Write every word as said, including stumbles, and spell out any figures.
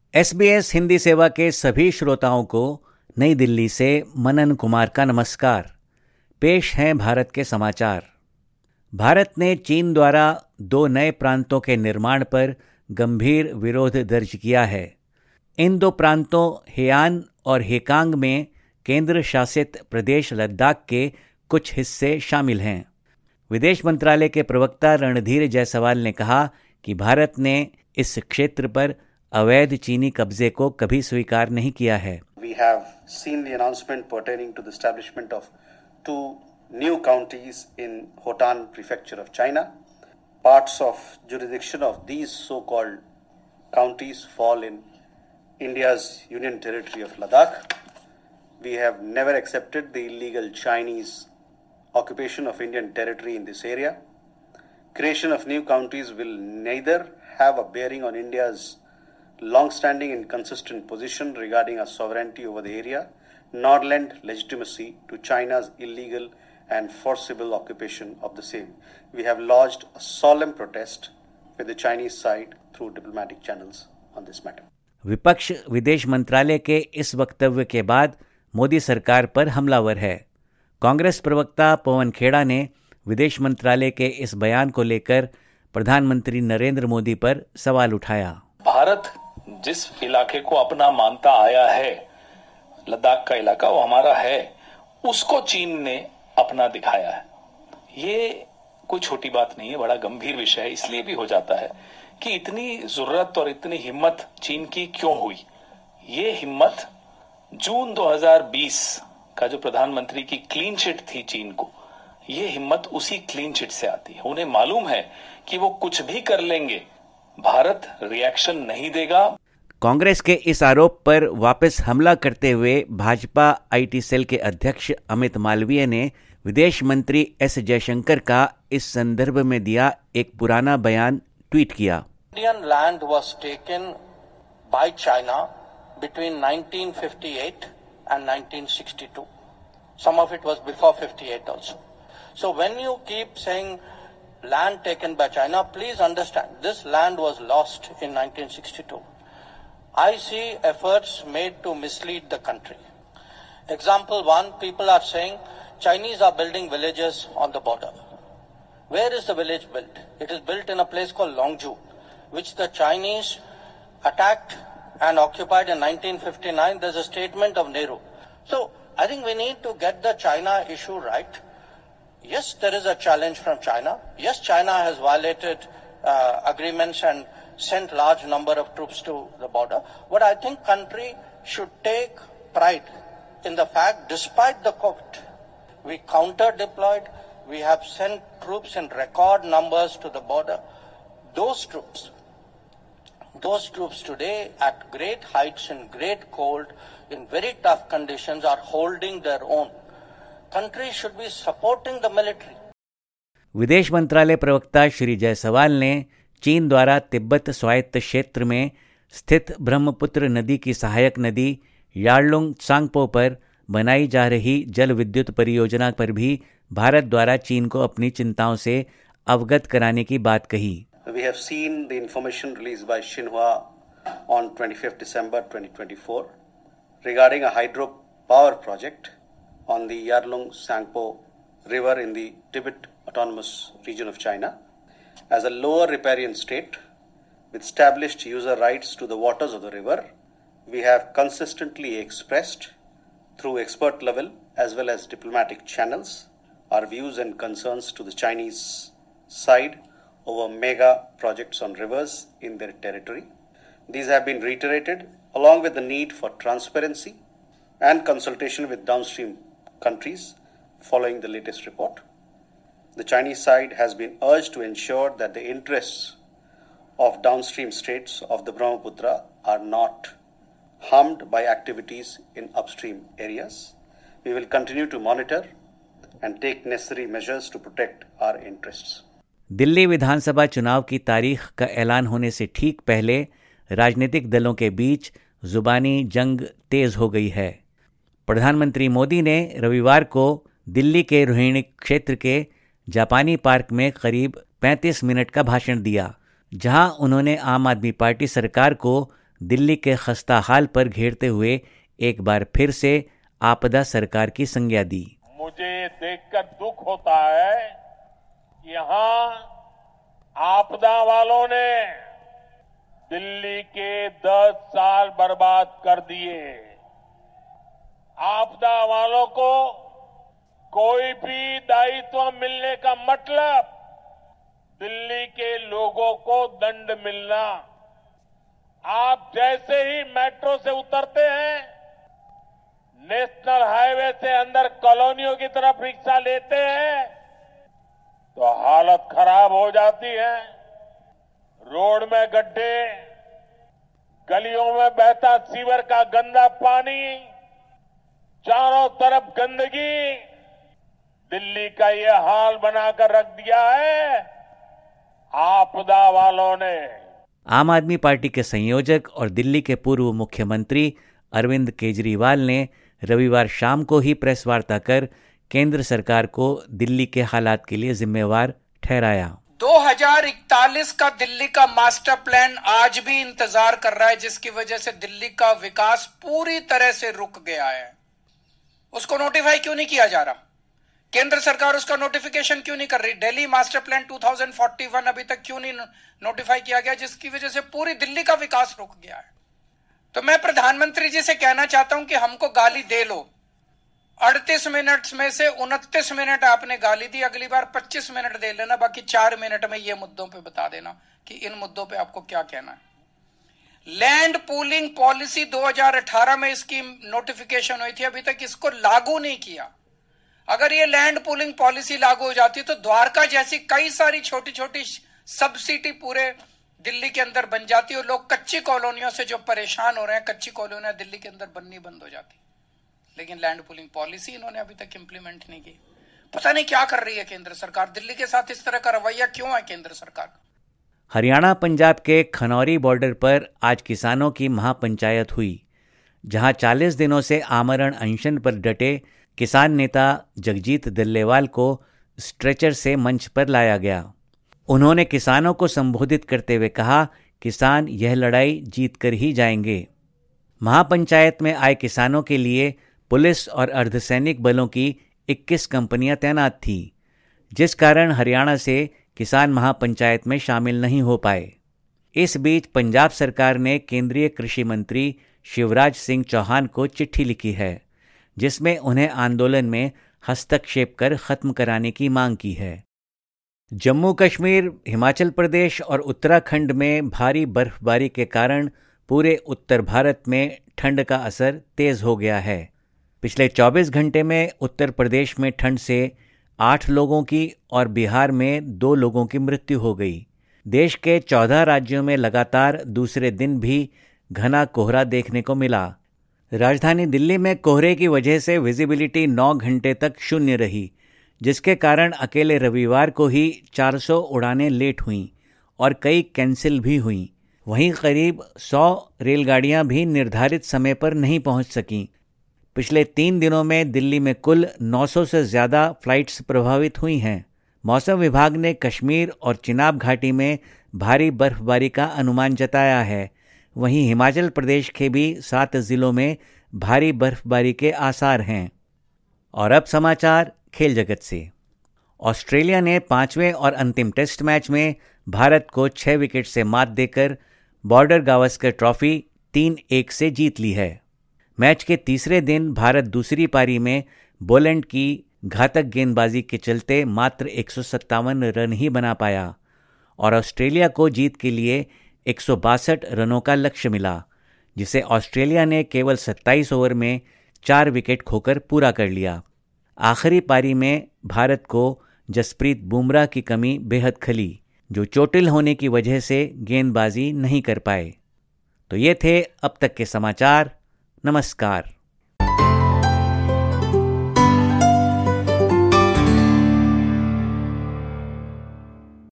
SBS Hindi सेवा के सभी श्रोताओं को नई दिल्ली से मनन कुमार का नमस्कार। पेश हैं भारत के समाचार। भारत ने चीन द्वारा दो नए प्रांतों के निर्माण पर गंभीर विरोध दर्ज किया है। इन दो प्रांतों हेयान और हेकांग में केंद्र शासित प्रदेश लद्दाख के कुछ हिस्से शामिल हैं। विदेश मंत्रालय के प्रवक्ता रणधीर जायसवाल ने कहा कि भारत ने इस क्षेत्र पर अवैध चीनी कब्जे को कभी स्वीकार नहीं किया है। We have seen the announcement pertaining to the establishment of two new counties in Hotan Prefecture of China. Parts of jurisdiction of these so-called counties fall in India's Union Territory of Ladakh. We have never accepted the illegal Chinese occupation of Indian territory in this area. Creation of new counties will neither have a bearing on India's long-standing and consistent position regarding our sovereignty over the area, nor lend legitimacy to China's illegal and forcible occupation of the same. We have lodged a solemn protest with the Chinese side through diplomatic channels on this matter. विपक्ष विदेश मंत्रालय के इस वक्तव्य के बाद मोदी सरकार पर हमलावर है। कांग्रेस प्रवक्ता पवन खेड़ा ने विदेश मंत्रालय के इस बयान को लेकर प्रधानमंत्री नरेंद्र मोदी पर सवाल उठाया। भारत जिस इलाके को अपना मानता आया है, लद्दाख का इलाका वो हमारा है, उसको चीन ने अपना दिखाया है। ये कोई छोटी बात नहीं है, बड़ा गंभीर विषय है। इसलिए भी हो जाता है कि इतनी जरूरत और इतनी हिम्मत चीन की क्यों हुई। ये हिम्मत जून दो हज़ार बीस का जो प्रधानमंत्री की क्लीन चिट थी चीन को, ये हिम्मत उसी क्लीन चिट से आती है। उन्हें मालूम है कि वो कुछ भी कर लेंगे, भारत रिएक्शन नहीं देगा। कांग्रेस के इस आरोप पर वापस हमला करते हुए भाजपा आईटी सेल के अध्यक्ष अमित मालवीय ने विदेश मंत्री एस जयशंकर का इस संदर्भ में दिया एक पुराना बयान ट्वीट किया। Indian land was taken by China between nineteen fifty eight and nineteen sixty two. Some of it was before fifty eight also. So when you keep saying land taken by China, please understand this land was lost in nineteen sixty-two. I see efforts made to mislead the country. Example one, people are saying Chinese are building villages on the border. Where is the village built? It is built in a place called Longju, which the Chinese attacked and occupied in nineteen fifty-nine. There's a statement of Nehru. So I think we need to get the China issue right. Yes, there is a challenge from China. Yes, China has violated uh, agreements and sent large number of troops to the border. But I think country should take pride in the fact, despite the COVID, we counter-deployed, we have sent troops in record numbers to the border. Those troops, those troops today at great heights in great cold, in very tough conditions are holding their own. Country should be supporting the military. विदेश मंत्रालय प्रवक्ता श्री जायसवाल ने चीन द्वारा तिब्बत स्वायत्त क्षेत्र में स्थित ब्रह्मपुत्र नदी की सहायक नदी यार्लुंग त्सांगपो पर बनाई जा रही जल विद्युत परियोजना पर भी भारत द्वारा चीन को अपनी चिंताओं से अवगत कराने की बात कही। We have seen the information released by Xinhua on twenty-fifth December twenty twenty-four regarding a hydropower project on the Yarlung Tsangpo River in the Tibet Autonomous Region of China. As a lower riparian state with established user rights to the waters of the river, we have consistently expressed through expert level as well as diplomatic channels our views and concerns to the Chinese side over mega projects on rivers in their territory. These have been reiterated along with the need for transparency and consultation with downstream countries following the latest report. The Chinese side has been urged to ensure that the interests of downstream states of the Brahmaputra are not harmed by activities in upstream areas. We will continue to monitor and take necessary measures to protect our interests. Delhi विधानसभा चुनाव की तारीख का ऐलान होने से ठीक पहले राजनीतिक दलों के बीच जुबानी जंग तेज हो गई है। प्रधानमंत्री मोदी ने रविवार को दिल्ली के रोहिणी क्षेत्र के जापानी पार्क में करीब पैंतीस मिनट का भाषण दिया, जहां उन्होंने आम आदमी पार्टी सरकार को दिल्ली के खस्ता हाल पर घेरते हुए एक बार फिर से आपदा सरकार की संज्ञा दी। मुझे देखकर दुख होता है, यहाँ आपदा वालों ने दिल्ली के दस साल बर्बाद कर दिए। आपदा वालों को कोई भी दायित्व मिलने का मतलब दिल्ली के लोगों को दंड मिलना। आप जैसे ही मेट्रो से उतरते हैं, नेशनल हाईवे से अंदर कॉलोनियों की तरफ रिक्शा लेते हैं तो हालत खराब हो जाती है। रोड में गड्ढे, गलियों में बहता सीवर का गंदा पानी, चारों तरफ गंदगी, दिल्ली का ये हाल बनाकर रख दिया है आपदा वालों ने। आम आदमी पार्टी के संयोजक और दिल्ली के पूर्व मुख्यमंत्री अरविंद केजरीवाल ने रविवार शाम को ही प्रेस वार्ता कर केंद्र सरकार को दिल्ली के हालात के लिए जिम्मेवार ठहराया। दो हज़ार इकतालीस का दिल्ली का मास्टर प्लान आज भी इंतजार कर रहा है, जिसकी वजह से दिल्ली का विकास पूरी तरह से रुक गया है। उसको नोटिफाई क्यों नहीं किया जा रहा? केंद्र सरकार उसका नोटिफिकेशन क्यों नहीं कर रही? दिल्ली मास्टर प्लान दो हज़ार इकतालीस अभी तक क्यों नहीं नोटिफाई किया गया, जिसकी वजह से पूरी दिल्ली का विकास रुक गया है। तो मैं प्रधानमंत्री जी से कहना चाहता हूं कि हमको गाली दे लो। अड़तीस मिनट में से उनतीस मिनट आपने गाली दी, अगली बार पच्चीस मिनट दे लेना, बाकी चार मिनट में ये मुद्दों पे बता देना कि इन मुद्दों पे आपको क्या कहना है। लैंड पूलिंग पॉलिसी दो हज़ार अठारह में इसकी नोटिफिकेशन हुई थी, अभी तक इसको लागू नहीं किया। अगर ये लैंड पूलिंग पॉलिसी लागू हो जाती तो द्वारका जैसी कई सारी छोटी छोटी सब सिटी पूरे दिल्ली के अंदर बन जाती और लोग कच्ची कॉलोनियों से जो परेशान हो रहे हैं, कच्ची कॉलोनियां दिल्ली के अंदर बननी बंद हो जाती। लेकिन लैंड पूलिंग पॉलिसी इन्होंने अभी तक इंप्लीमेंट नहीं की। पता नहीं क्या कर रही है केंद्र सरकार, दिल्ली के साथ इस तरह का रवैया क्यों है केंद्र सरकार का। हरियाणा पंजाब के खनौरी बॉर्डर पर आज किसानों की महापंचायत हुई, जहां चालीस दिनों से आमरण अनशन पर डटे किसान नेता जगजीत दिल्लेवाल को स्ट्रेचर से मंच पर लाया गया। उन्होंने किसानों को संबोधित करते हुए कहा, किसान यह लड़ाई जीत कर ही जाएंगे। महापंचायत में आए किसानों के लिए पुलिस और अर्धसैनिक बलों की इक्कीस कंपनियां तैनात थीं, जिस कारण हरियाणा से किसान महापंचायत में शामिल नहीं हो पाए। इस बीच पंजाब सरकार ने केंद्रीय कृषि मंत्री शिवराज सिंह चौहान को चिट्ठी लिखी है, जिसमें उन्हें आंदोलन में हस्तक्षेप कर खत्म कराने की मांग की है। जम्मू कश्मीर, हिमाचल प्रदेश और उत्तराखंड में भारी बर्फबारी के कारण पूरे उत्तर भारत में ठंड का असर तेज हो गया है। पिछले चौबीस घंटे में उत्तर प्रदेश में ठंड से आठ लोगों की और बिहार में दो लोगों की मृत्यु हो गई। देश के चौदह राज्यों में लगातार दूसरे दिन भी घना कोहरा देखने को मिला। राजधानी दिल्ली में कोहरे की वजह से विजिबिलिटी नौ घंटे तक शून्य रही, जिसके कारण अकेले रविवार को ही चार सौ उड़ानें लेट हुईं और कई कैंसिल भी हुईं। वहीं करीब सौ रेलगाड़ियां भी निर्धारित समय पर नहीं पहुंच सकीं। पिछले तीन दिनों में दिल्ली में कुल नौ सौ से ज़्यादा फ्लाइट्स प्रभावित हुई हैं। मौसम विभाग ने कश्मीर और चिनाब घाटी में भारी बर्फबारी का अनुमान जताया है। वहीं हिमाचल प्रदेश के भी सात जिलों में भारी बर्फबारी के आसार हैं। और अब समाचार खेल जगत से। ऑस्ट्रेलिया ने पांचवें और अंतिम टेस्ट मैच में भारत को छह विकेट से मात देकर बॉर्डर गावस्कर ट्रॉफी तीन एक से जीत ली है। मैच के तीसरे दिन भारत दूसरी पारी में बोलैंड की घातक गेंदबाजी के चलते मात्र एक सौ सत्तावन रन ही बना पाया और ऑस्ट्रेलिया को जीत के लिए एक सौ बासठ रनों का लक्ष्य मिला, जिसे ऑस्ट्रेलिया ने केवल सत्ताईस ओवर में चार विकेट खोकर पूरा कर लिया। आखिरी पारी में भारत को जसप्रीत बुमराह की कमी बेहद खली, जो चोटिल होने की वजह से गेंदबाजी नहीं कर पाए। तो ये थे अब तक के समाचार। नमस्कार।